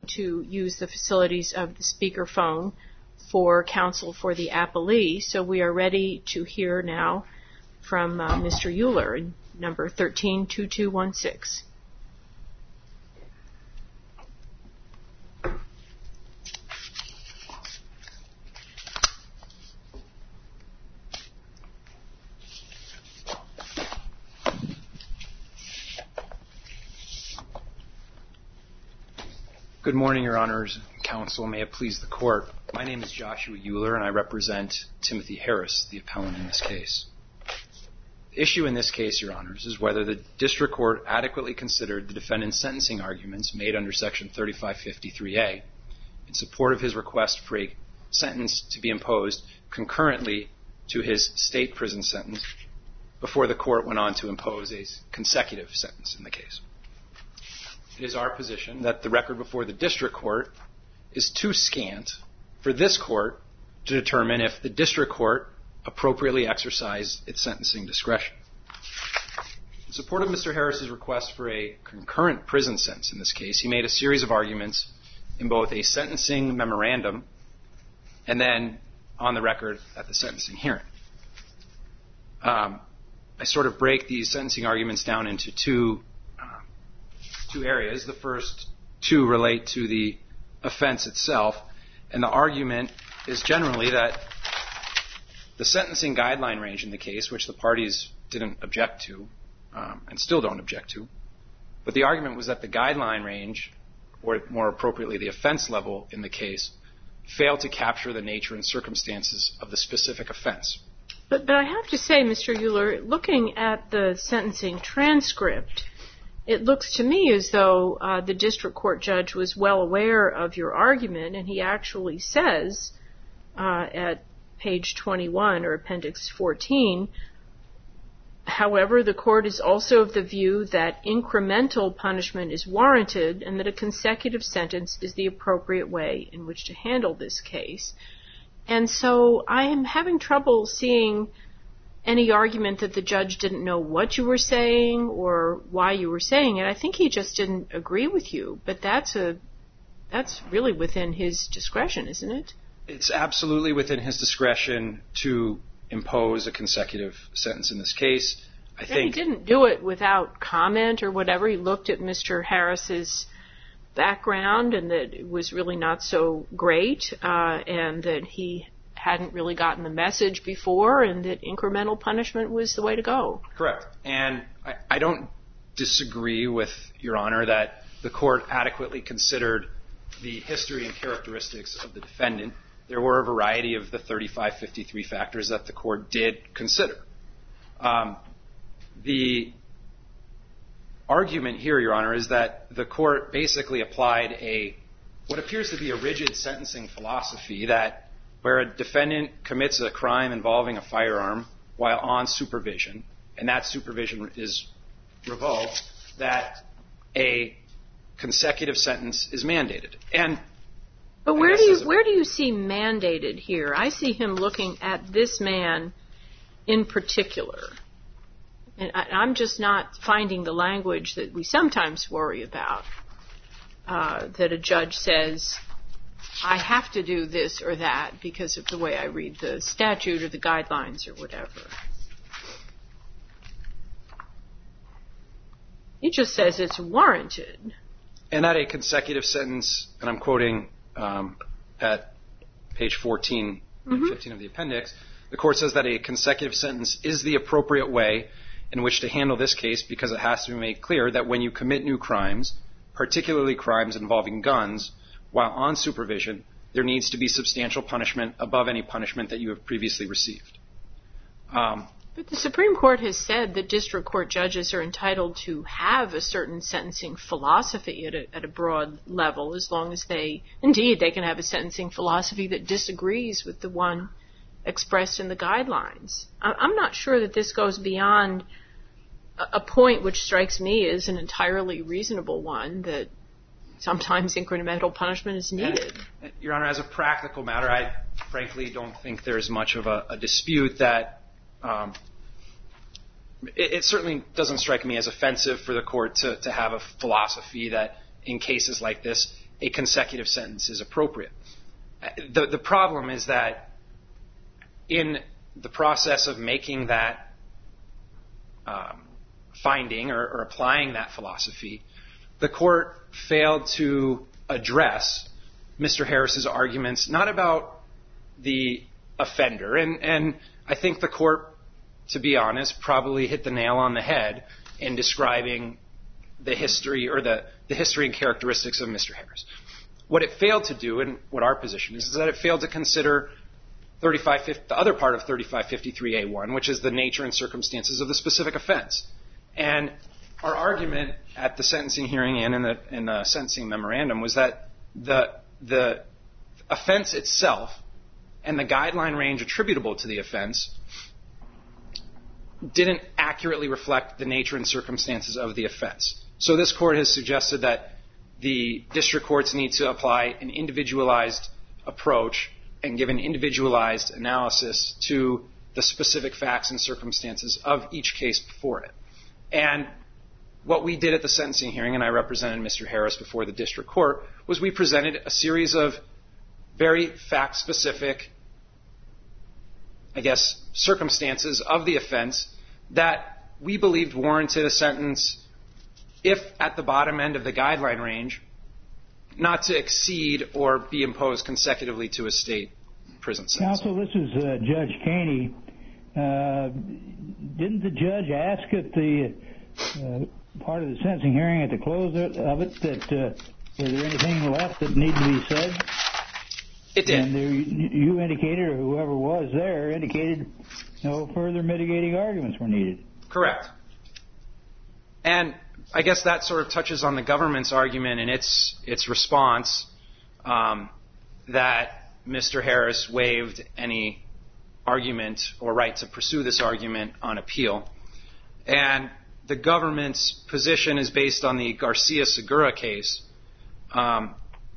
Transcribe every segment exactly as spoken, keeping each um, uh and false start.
to use the facilities of the speakerphone for counsel for the appellee. So we are ready to hear now from uh, Mister Euler, number thirteen two two one six. Good morning, Your Honors, Counsel. May it please the Court. My name is Joshua Euler, and I represent Timothy Harris, the appellant in this case. The issue in this case, Your Honors, is whether the District Court adequately considered the defendant's sentencing arguments made under Section thirty-five fifty-three A in support of his request for a sentence to be imposed concurrently to his state prison sentence before the Court went on to impose a consecutive sentence in the case. It is our position that the record before the District Court is too scant for this Court to determine if the District Court appropriately exercised its sentencing discretion. In support of Mister Harris's request for a concurrent prison sentence in this case, he made a series of arguments in both a sentencing memorandum and then on the record at the sentencing hearing. Um, I sort of break these sentencing arguments down into two two areas. The first two relate to the offense itself, and the argument is generally that the sentencing guideline range in the case, which the parties didn't object to um, and still don't object to, but the argument was that the guideline range, or more appropriately the offense level in the case, failed to capture the nature and circumstances of the specific offense. But, but I have to say, Mister Euler, looking at the sentencing transcript, it looks to me as though uh, the district court judge was well aware of your argument, and he actually says uh, at page twenty-one or appendix fourteen, however, the court is also of the view that incremental punishment is warranted and that a consecutive sentence is the appropriate way in which to handle this case. And so I am having trouble seeing any argument that the judge didn't know what you were saying or why you were saying it. I think he just didn't agree with you, but that's a that's really within his discretion, isn't it? It's absolutely within his discretion to impose a consecutive sentence in this case. I and think he didn't do it without comment or whatever. He looked at Mister Harris's background and that it was really not so great, uh, and that he hadn't really gotten the message before, and that incremental punishment was the way to go. Correct. And I, I don't disagree with Your Honor that the court adequately considered the history and characteristics of the defendant. There were a variety of the thirty-five fifty-three factors that the court did consider. Um, the argument here, Your Honor, is that the court basically applied a what appears to be a rigid sentencing philosophy that where a defendant commits a crime involving a firearm while on supervision, and that supervision is revoked, that a consecutive sentence is mandated. And But where do you where do you see mandated here? I see him looking at this man in particular. And I, I'm just not finding the language that we sometimes worry about, uh, that a judge says, I have to do this or that because of the way I read the statute or the guidelines or whatever. He just says it's warranted. And that a consecutive sentence, and I'm quoting um, at page fourteen and mm-hmm. fifteen of the appendix, the court says that a consecutive sentence is the appropriate way in which to handle this case because it has to be made clear that when you commit new crimes, particularly crimes involving guns, while on supervision, there needs to be substantial punishment above any punishment that you have previously received. Um, but the Supreme Court has said that district court judges are entitled to have a certain sentencing philosophy at a, at a broad level, as long as they, indeed, they can have a sentencing philosophy that disagrees with the one expressed in the guidelines. I'm not sure that this goes beyond a point which strikes me as an entirely reasonable one, that sometimes incremental punishment is needed. And, Your Honor, as a practical matter, I frankly don't think there's much of a, a dispute that um, it, it certainly doesn't strike me as offensive for the court to, to have a philosophy that in cases like this, a consecutive sentence is appropriate. The, the problem is that in the process of making that um, finding or, or applying that philosophy, the court failed to address Mister Harris's arguments, not about the offender. And, and I think the court, to be honest, probably hit the nail on the head in describing the history or the, the history and characteristics of Mister Harris. What it failed to do, and what our position is, is that it failed to consider thirty-five fifty, the other part of thirty-five fifty-three A one, which is the nature and circumstances of the specific offense. And our argument at the sentencing hearing and in the, in the sentencing memorandum was that the, the offense itself and the guideline range attributable to the offense didn't accurately reflect the nature and circumstances of the offense. So this court has suggested that the district courts need to apply an individualized approach and give an individualized analysis to the specific facts and circumstances of each case before it. And what we did at the sentencing hearing, and I represented Mister Harris before the district court, was we presented a series of very fact-specific, I guess, circumstances of the offense that we believed warranted a sentence, if at the bottom end of the guideline range, not to exceed or be imposed consecutively to a state prison sentence. Counsel, this is uh, Judge Caney. Uh, didn't the judge ask at the uh, part of the sentencing hearing at the close of it that uh, was there anything left that needed to be said? It did. And there, you indicated, or whoever was there indicated, no further mitigating arguments were needed. Correct. And I guess that sort of touches on the government's argument and its its response um, that Mister Harris waived any argument or right to pursue this argument on appeal. And the government's position is based on the Garcia-Segura case. Um,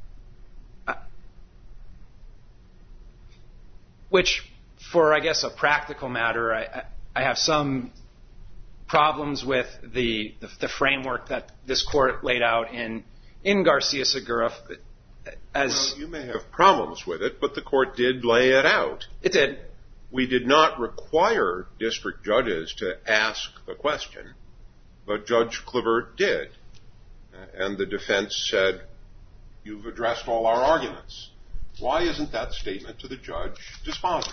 which, for, I guess, a practical matter, I, I have some problems with the, the the framework that this court laid out in in Garcia-Segura. As well, you may have problems with it, but the court did lay it out. It did. We did not require district judges to ask the question, but Judge Clevert did. And the defense said, you've addressed all our arguments. Why isn't that statement to the judge dispositive?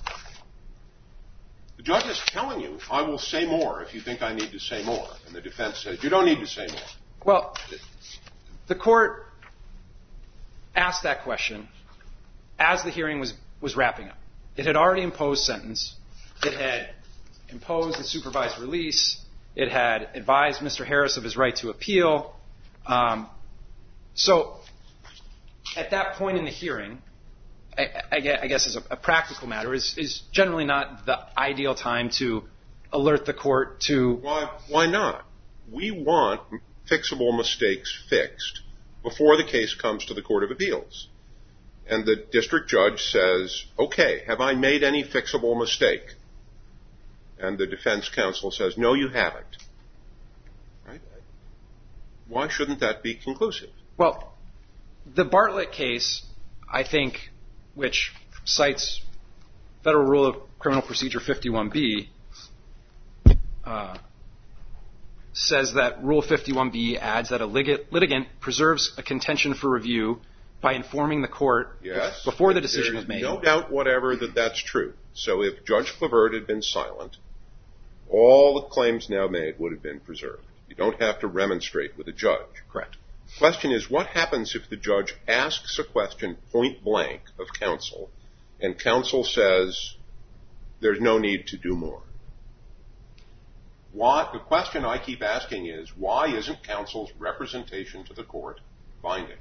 The judge is telling you, I will say more if you think I need to say more. And the defense says, you don't need to say more. Well, the court asked that question as the hearing was, was wrapping up. It had already imposed sentence. It had imposed a supervised release. It had advised Mister Harris of his right to appeal. Um, so at that point in the hearing, I, I, I guess as a, a practical matter, is, is generally not the ideal time to alert the court to... Why, why not? We want fixable mistakes fixed before the case comes to the Court of Appeals. And the district judge says, okay, have I made any fixable mistake? And the defense counsel says, no, you haven't. Right? Why shouldn't that be conclusive? Well, the Bartlett case, I think, which cites Federal Rule of Criminal Procedure fifty-one B, uh, says that Rule fifty-one B adds that a litigant preserves a contention for review by informing the court yes, before the decision is made. No doubt whatever that that's true. So if Judge Clevert had been silent, all the claims now made would have been preserved. You don't have to remonstrate with a judge. Correct. The question is, what happens if the judge asks a question point blank of counsel, and counsel says there's no need to do more? Why, the question I keep asking is, why isn't counsel's representation to the court binding?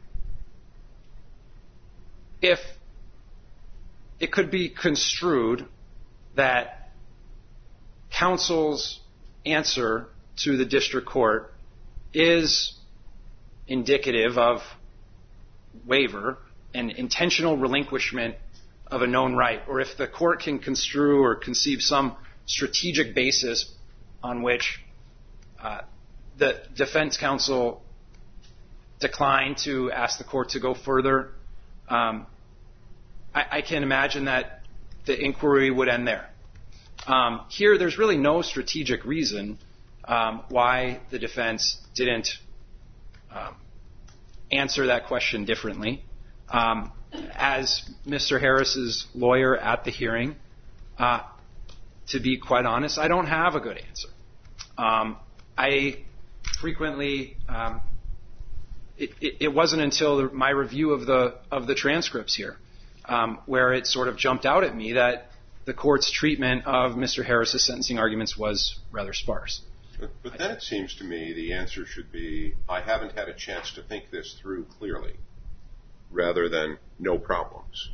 If it could be construed that counsel's answer to the district court is indicative of waiver and intentional relinquishment of a known right, or if the court can construe or conceive some strategic basis on which uh, the defense counsel declined to ask the court to go further, um, I, I can imagine that the inquiry would end there. Um, here, there's really no strategic reason um, why the defense didn't um, answer that question differently. Um, as Mister Harris's lawyer at the hearing, uh, to be quite honest, I don't have a good answer. Um, I frequently, um, it, it, it wasn't until the, my review of the of the transcripts here um, where it sort of jumped out at me that the court's treatment of Mister Harris's sentencing arguments was rather sparse. But, but then it seems to me the answer should be, I haven't had a chance to think this through clearly, rather than no problems.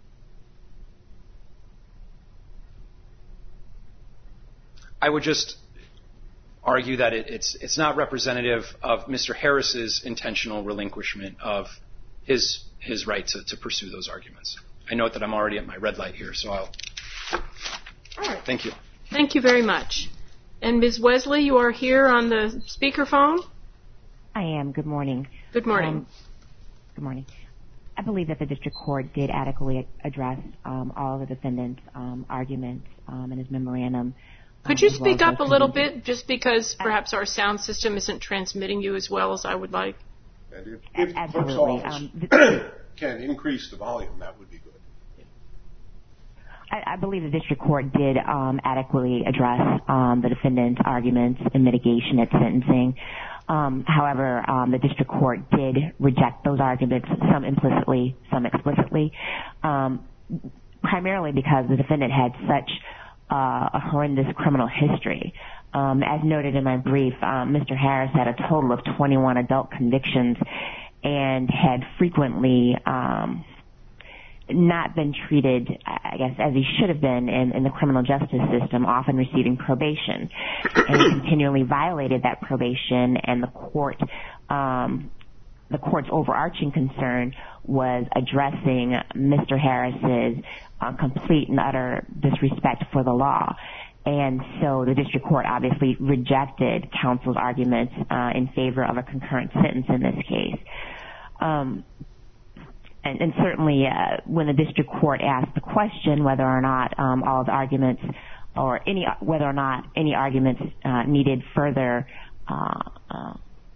I would just argue that it, it's it's not representative of Mister Harris's intentional relinquishment of his his right to, to pursue those arguments. I note that I'm already at my red light here, so I'll. All right. Thank you. Thank you very much. And Miz Wesley, you are here on the speakerphone? I am. Good morning. Good morning. Um, good morning. I believe that the district court did adequately address um, all of the defendant's um, arguments um, in his memorandum. Could um, you as well speak as up a those little convicted. bit, just because perhaps our sound system isn't transmitting you as well as I would like? And if, if the clerk's Absolutely. office Um, the- can increase the volume, that would be good. I, I believe the district court did um, adequately address um, the defendant's arguments in mitigation at sentencing. Um, however, um, the district court did reject those arguments, some implicitly, some explicitly, um, primarily because the defendant had such uh, a horrendous criminal history. Um, as noted in my brief, um, Mister Harris had a total of twenty-one adult convictions and had frequently um, not been treated, I guess, as he should have been in, in the criminal justice system, often receiving probation, and he continually violated that probation. And the court, um, the court's overarching concern was addressing Mister Harris's uh, complete and utter disrespect for the law. And so the district court obviously rejected counsel's arguments uh, in favor of a concurrent sentence in this case. Um, and, and certainly uh, when the district court asked the question whether or not um, all of the arguments or any whether or not any arguments uh, needed further uh, uh,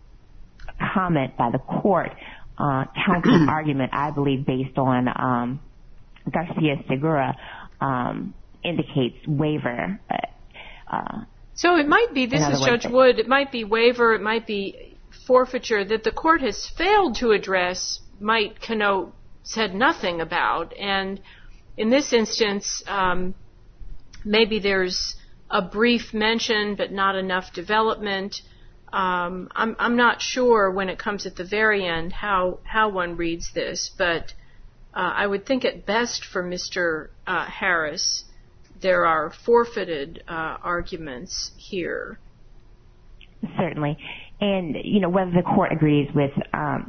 comment by the court, uh, counsel's argument, I believe, based on um, Garcia Segura, um, indicates waiver. Uh, uh, so it might be, this is Judge Wood, it might be waiver, it might be forfeiture that the court has failed to address, might connote said nothing about. And in this instance, um, maybe there's a brief mention but not enough development. Um, I'm, I'm not sure when it comes at the very end how, how one reads this, but uh, I would think at best for Mister Uh, Harris, there are forfeited uh, arguments here. Certainly. And, you know, whether the court agrees with um,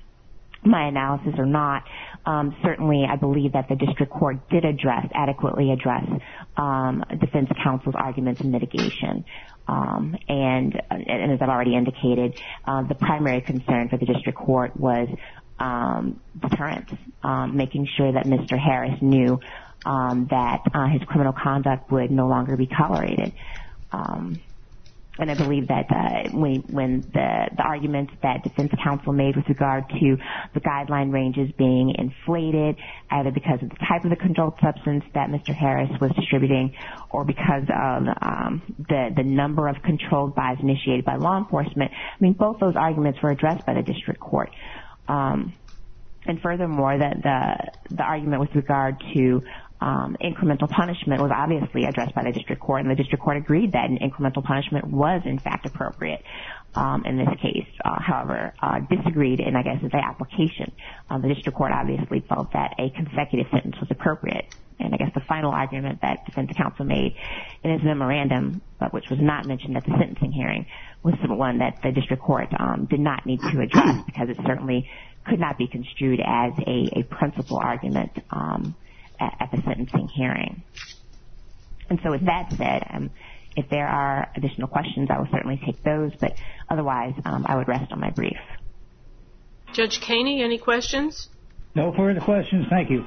my analysis or not, um, certainly I believe that the district court did address, adequately address um, defense counsel's arguments in mitigation. Um, and, and as I've already indicated, uh, the primary concern for the district court was um, deterrence, um, making sure that Mister Harris knew Um, that uh, his criminal conduct would no longer be tolerated. Um, and I believe that uh, when, when the, the arguments that defense counsel made with regard to the guideline ranges being inflated, either because of the type of the controlled substance that Mister Harris was distributing or because of um, the, the number of controlled buys initiated by law enforcement, I mean, both those arguments were addressed by the district court. Um, and furthermore, the, the, the argument with regard to Um, incremental punishment was obviously addressed by the district court, and the district court agreed that an incremental punishment was, in fact, appropriate um, in this case. Uh, however, uh, disagreed in, I guess, the application. Uh, the district court obviously felt that a consecutive sentence was appropriate. And I guess the final argument that defense counsel made in his memorandum, but which was not mentioned at the sentencing hearing, was the one that the district court um, did not need to address because it certainly could not be construed as a, a principal argument um at the sentencing hearing. And so with that said, um, if there are additional questions, I will certainly take those, but otherwise um, I would rest on my brief. Judge Kaney, any questions? No further questions. Thank you.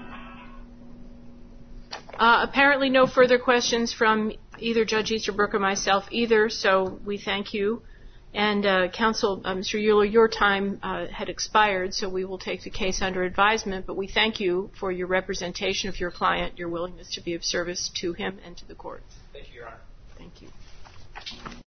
Uh, apparently no further questions from either Judge Easterbrook or myself either, so we thank you. And uh, Counsel, uh, Mister Euler, your time uh, had expired, so we will take the case under advisement, but we thank you for your representation of your client, your willingness to be of service to him and to the court. Thank you, Your Honor. Thank you.